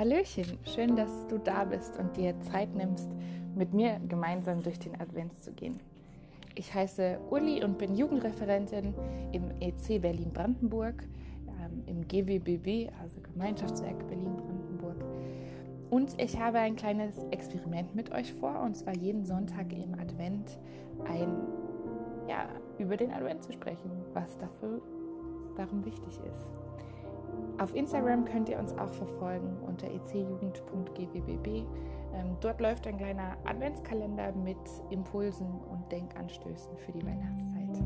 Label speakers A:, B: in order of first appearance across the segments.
A: Hallöchen, schön, dass du da bist und dir Zeit nimmst, mit mir gemeinsam durch den Advent zu gehen. Ich heiße Uli und bin Jugendreferentin im EC Berlin-Brandenburg, im GWBB, also Gemeinschaftswerk Berlin-Brandenburg. Und ich habe ein kleines Experiment mit euch vor, und zwar jeden Sonntag im Advent über den Advent zu sprechen, was darum wichtig ist. Auf Instagram könnt ihr uns auch verfolgen unter ecjugend.gwbb. Dort läuft ein kleiner Adventskalender mit Impulsen und Denkanstößen für die Weihnachtszeit.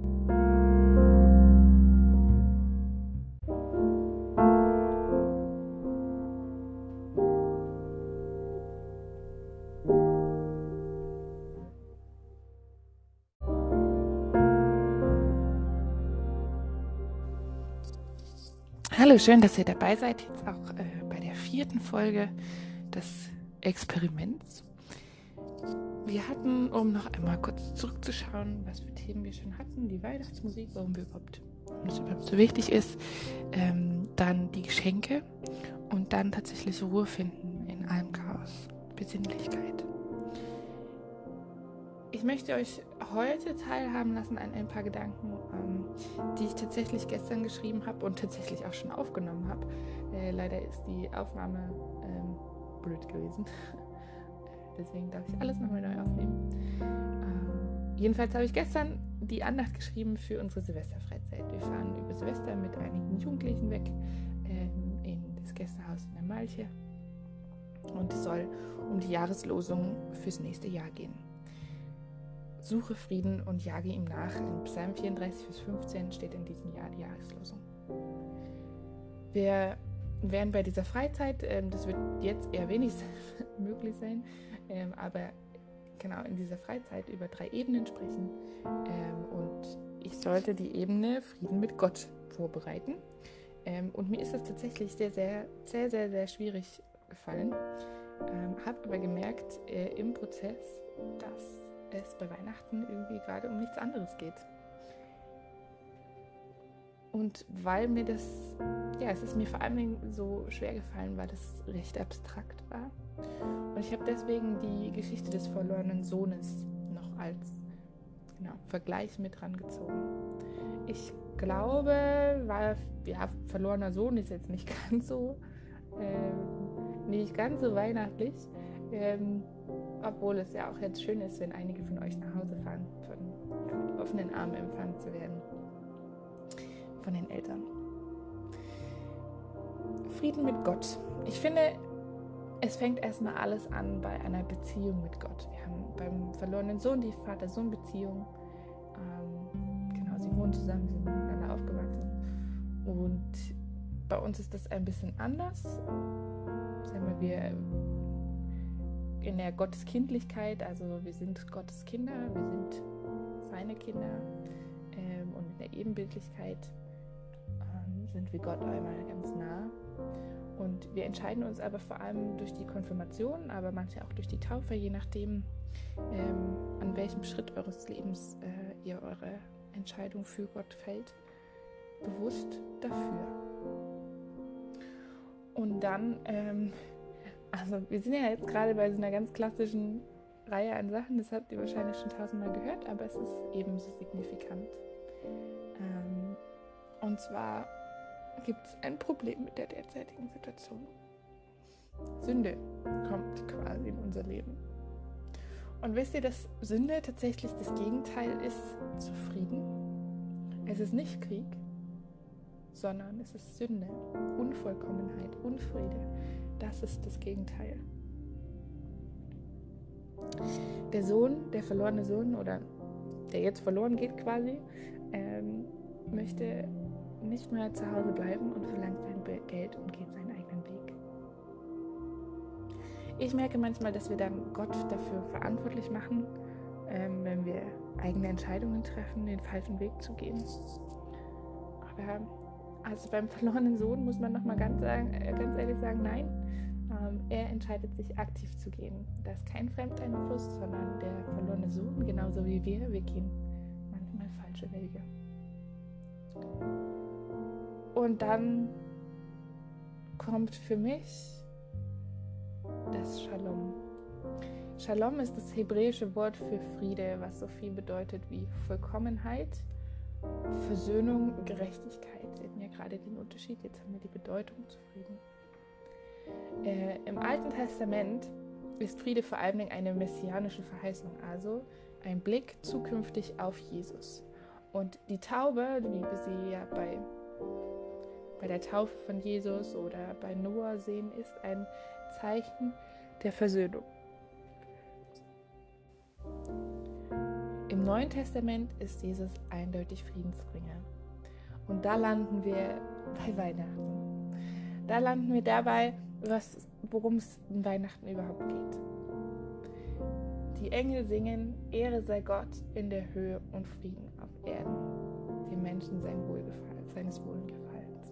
A: Hallo, schön, dass ihr dabei seid, jetzt auch bei der 4. Folge des Experiments. Wir hatten, um noch einmal kurz zurückzuschauen, was für Themen wir schon hatten, die Weihnachtsmusik, warum es überhaupt so wichtig ist, dann die Geschenke und dann tatsächlich Ruhe finden in allem Chaos, Besinnlichkeit. Ich möchte euch heute teilhaben lassen an ein paar Gedanken, die ich tatsächlich gestern geschrieben habe und tatsächlich auch schon aufgenommen habe. Leider ist die Aufnahme blöd gewesen. Deswegen darf ich alles nochmal neu aufnehmen. Jedenfalls habe ich gestern die Andacht geschrieben für unsere Silvesterfreizeit. Wir fahren über Silvester mit einigen Jugendlichen weg in das Gästehaus in der Malche. Und es soll um die Jahreslosung fürs nächste Jahr gehen. Suche Frieden und jage ihm nach. In Psalm 34, Vers 15 steht in diesem Jahr die Jahreslosung. Wir werden bei dieser Freizeit, das wird jetzt eher wenig möglich sein, aber genau in dieser Freizeit über 3 Ebenen sprechen. Und ich sollte die Ebene Frieden mit Gott vorbereiten. Und mir ist das tatsächlich sehr, sehr, sehr, sehr, sehr schwierig gefallen. Habe aber gemerkt im Prozess, dass es bei Weihnachten irgendwie gerade um nichts anderes geht. Und weil mir es ist mir vor allem so schwer gefallen, weil das recht abstrakt war. Und ich habe deswegen die Geschichte des verlorenen Sohnes noch als Vergleich mit rangezogen. Ich glaube, verlorener Sohn ist jetzt nicht ganz so weihnachtlich. Obwohl es ja auch jetzt schön ist, wenn einige von euch nach Hause fahren, mit offenen Armen empfangen zu werden von den Eltern. Frieden mit Gott. Ich finde, es fängt erstmal alles an bei einer Beziehung mit Gott. Wir haben beim verlorenen Sohn die Vater-Sohn-Beziehung. Sie wohnen zusammen, sie sind miteinander aufgewachsen. Und bei uns ist das ein bisschen anders. Sagen wir in der Gotteskindlichkeit, also wir sind Gottes Kinder, wir sind seine Kinder, und in der Ebenbildlichkeit sind wir Gott einmal ganz nah. Und wir entscheiden uns aber vor allem durch die Konfirmation, aber manche auch durch die Taufe, je nachdem, an welchem Schritt eures Lebens ihr eure Entscheidung für Gott fällt, bewusst dafür. Und dann wir sind ja jetzt gerade bei so einer ganz klassischen Reihe an Sachen, das habt ihr wahrscheinlich schon 1000-mal gehört, aber es ist ebenso signifikant. Und zwar gibt es ein Problem mit der derzeitigen Situation. Sünde kommt quasi in unser Leben. Und wisst ihr, dass Sünde tatsächlich das Gegenteil ist zu Frieden? Es ist nicht Krieg, sondern es ist Sünde, Unvollkommenheit, Unfriede. Das ist das Gegenteil. Der Sohn, der verlorene Sohn, oder der jetzt verloren geht quasi, möchte nicht mehr zu Hause bleiben und verlangt sein Geld und geht seinen eigenen Weg. Ich merke manchmal, dass wir dann Gott dafür verantwortlich machen, wenn wir eigene Entscheidungen treffen, den falschen Weg zu gehen. Aber also beim verlorenen Sohn muss man nochmal ganz ehrlich sagen, nein, er entscheidet sich aktiv zu gehen. Da ist kein Fremdeinfluss, sondern der verlorene Sohn, genauso wie wir gehen manchmal falsche Wege. Und dann kommt für mich das Shalom. Shalom ist das hebräische Wort für Friede, was so viel bedeutet wie Vollkommenheit, Versöhnung, Gerechtigkeit. Wir hatten ja gerade den Unterschied, jetzt haben wir die Bedeutung zu Frieden. Im Alten Testament ist Friede vor allem eine messianische Verheißung, also ein Blick zukünftig auf Jesus. Und die Taube, wie wir sie ja bei der Taufe von Jesus oder bei Noah sehen, ist ein Zeichen der Versöhnung. Im Neuen Testament ist Jesus eindeutig Friedensbringer. Und da landen wir bei Weihnachten. Da landen wir dabei, worum es in Weihnachten überhaupt geht. Die Engel singen, Ehre sei Gott in der Höhe und Frieden auf Erden, den Menschen seines Wohlgefallens.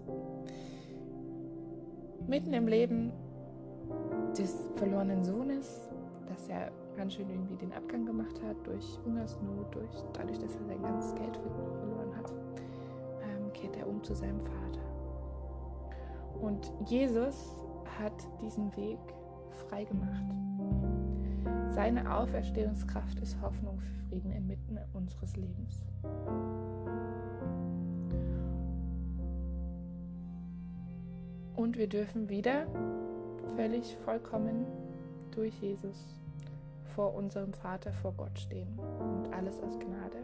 A: Mitten im Leben des verlorenen Sohnes, das ja ganz schön irgendwie den Abgang gemacht hat durch Hungersnot, dadurch, dass er sein ganzes Geld verloren hat, kehrt er um zu seinem Vater. Und Jesus hat diesen Weg frei gemacht. Seine Auferstehungskraft ist Hoffnung für Frieden inmitten unseres Lebens. Und wir dürfen wieder völlig vollkommen durch Jesus vor unserem Vater, vor Gott stehen. Und alles aus Gnade.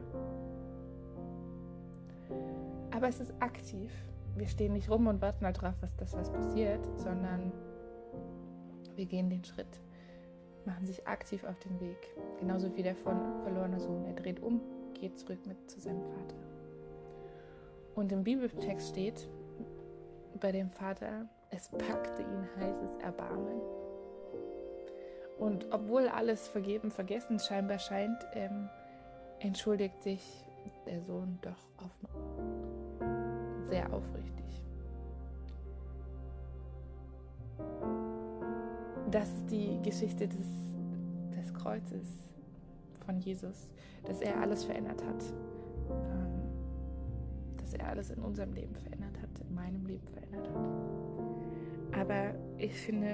A: Aber es ist aktiv. Wir stehen nicht rum und warten darauf, was passiert, sondern wir gehen den Schritt, machen sich aktiv auf den Weg. Genauso wie der verlorene Sohn. Er dreht um, geht zurück zu seinem Vater. Und im Bibeltext steht bei dem Vater, es packte ihn heißes Erbarmen. Und obwohl alles vergeben, vergessen scheinbar scheint, entschuldigt sich der Sohn doch sehr aufrichtig. Das ist die Geschichte des Kreuzes von Jesus, dass er alles verändert hat. Dass er alles in unserem Leben verändert hat, in meinem Leben verändert hat. Aber ich finde,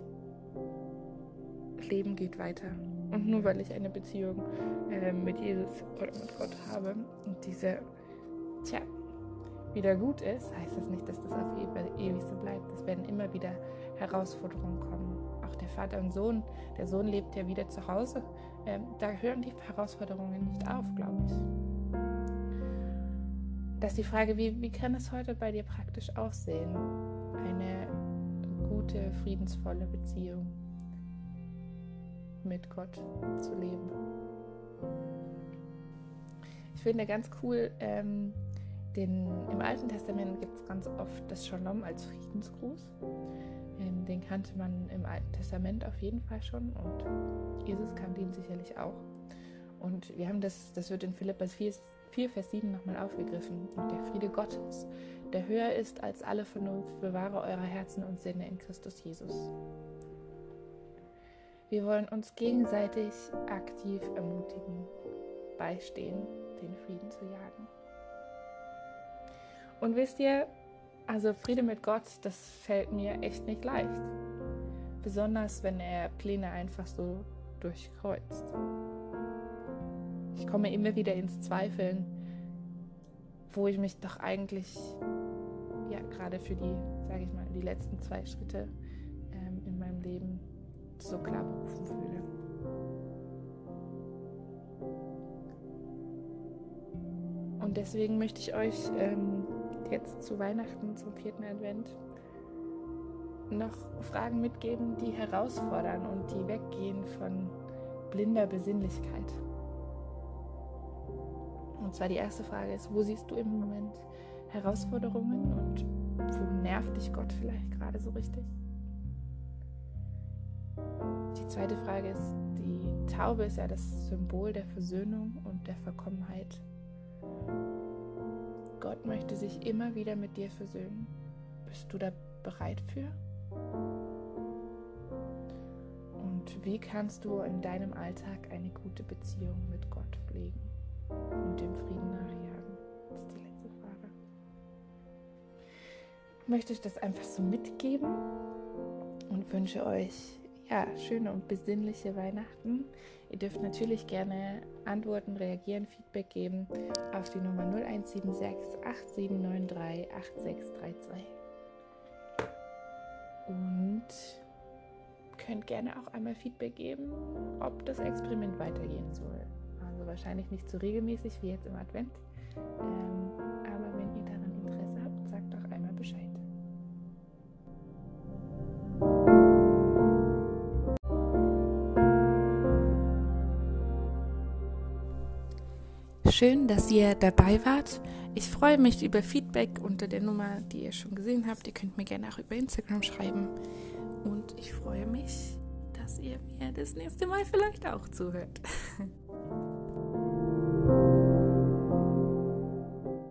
A: das Leben geht weiter. Und nur weil ich eine Beziehung mit Jesus oder mit Gott habe und diese, wieder gut ist, heißt das nicht, dass das auf ewig so bleibt. Es werden immer wieder Herausforderungen kommen. Auch der Vater und Sohn, der Sohn lebt ja wieder zu Hause. Da hören die Herausforderungen nicht auf, glaube ich. Das ist die Frage, wie kann es heute bei dir praktisch aussehen? Eine gute, friedensvolle Beziehung mit Gott zu leben. Ich finde ganz cool, im Alten Testament gibt es ganz oft das Shalom als Friedensgruß. Den kannte man im Alten Testament auf jeden Fall schon und Jesus kannte ihn sicherlich auch. Und wir haben das wird in Philipper 4, Vers 7 nochmal aufgegriffen. Und der Friede Gottes, der höher ist als alle Vernunft, bewahre eure Herzen und Sinne in Christus Jesus. Wir wollen uns gegenseitig aktiv ermutigen, beistehen, den Frieden zu jagen. Und wisst ihr, also Friede mit Gott, das fällt mir echt nicht leicht. Besonders, wenn er Pläne einfach so durchkreuzt. Ich komme immer wieder ins Zweifeln, wo ich mich doch eigentlich, gerade für die letzten 2 Schritte in meinem Leben so klar berufen fühle. Und deswegen möchte ich euch jetzt zu Weihnachten, zum 4. Advent, noch Fragen mitgeben, die herausfordern und die weggehen von blinder Besinnlichkeit. Und zwar die erste Frage ist, wo siehst du im Moment Herausforderungen und wo nervt dich Gott vielleicht gerade so richtig? Die zweite Frage ist, die Taube ist ja das Symbol der Versöhnung und der Vollkommenheit. Gott möchte sich immer wieder mit dir versöhnen. Bist du da bereit für? Und wie kannst du in deinem Alltag eine gute Beziehung mit Gott pflegen und dem Frieden nachjagen? Das ist die letzte Frage. Möchte ich das einfach so mitgeben und wünsche euch ja, schöne und besinnliche Weihnachten. Ihr dürft natürlich gerne antworten, reagieren, Feedback geben auf die Nummer 0176 8793 8632. Und könnt gerne auch einmal Feedback geben, ob das Experiment weitergehen soll. Also wahrscheinlich nicht so regelmäßig wie jetzt im Advent. Aber wenn ihr daran Interesse habt, sagt doch einmal Bescheid. Schön, dass ihr dabei wart. Ich freue mich über Feedback unter der Nummer, die ihr schon gesehen habt. Ihr könnt mir gerne auch über Instagram schreiben. Und ich freue mich, dass ihr mir das nächste Mal vielleicht auch zuhört.